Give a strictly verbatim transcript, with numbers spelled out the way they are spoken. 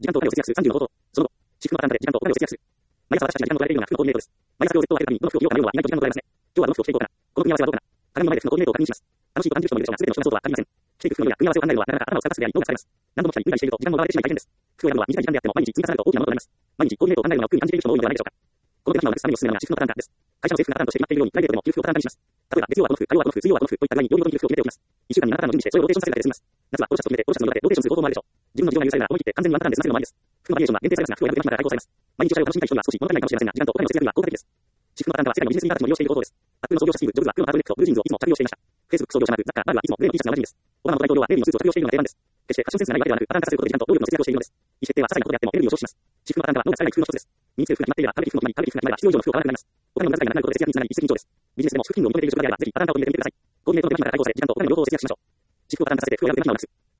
時間とお金を節約するさんじゅうの方法。その後、至福のパターンで時間とお金を節約する。毎朝私たちが時間を取られるような服のコーディネートです。毎朝今日 Z を上げるためにどの服を着ようか迷うのはいないと時間を取られますね。今日はどの服を着ていこうかな。この組み合わせはどうかな。鏡の前で服のコーディネートを確認します。楽しいと感じる人もいるでしょうが、全ての人がそうとは限りません。着ていく服の量や組み合わせを考えるのはなかなか頭を使いますが、にどうがされます。何度も着たり脱いだりしていると時間も奪われてしまい大変です。服を選ぶのは短い時間であっても毎日積み重ねると大きなものとなります。毎日コーディネートを考えるのが億劫に感じている人も多いのではないでしょうか。この手間暇をなくすためにおすすめなのが至福のパターン化です。会社の制服がパターンとして決まっているように、プライベートでも着る服をパターン化にします。例えば、月曜はこの服、火曜はこの服、水曜はこの服といった具合に曜日ごとに着る服を決めておきます。いっしゅうかんにななパターンの準備して、それをローテーションさせるだけで済みます。夏はポロシャツを決めて、ポロシャツの裏でローテーションする方法もあるでしょう。自分の事情が許されるなら思い切って完全にワンパターンで済ませるのもありです。服のバリエーションは限定されますが、服を選ぶ手間暇から解放されます。毎日おしゃれを楽しみたい人には少し物足りないかもしれませんが、時間とお金の節約には効果的です。至福のパターン化は世界のビジネスリーダーたちも利用している方法です。アップルの創業者スティーブ・ジョブズは黒のタートルネックとブルージーンズをいつも着用していました。Facebook 創業者マーク・ザッカーバーグはいつもグレーの T シャツが同じです。オバマ元大統領はネイビーのスーツを着用しているのが定番です。決してファッションセンスがないわけではなく、パターン化することで時間と労力の節約をしているのです。意思決定は些細なことであってもエネルギーを消費します。至福のパターン化は脳がされない工夫の一つです。身につける服が決まっていれば、食べる服の決まり、食べる服が決まれば必要以上の服を買わなくなります。お金の無駄遣いがなくなることで節約につながり、一石二鳥です。ビジネスでも主婦勤務を認めている職場であれば、ぜひパターン化を取り入れてみてください。コーディネートの手間暇から解放され、時間とお金の両方を節約しましょう。至福をパターン化させて服を選ぶ手間暇をなくす。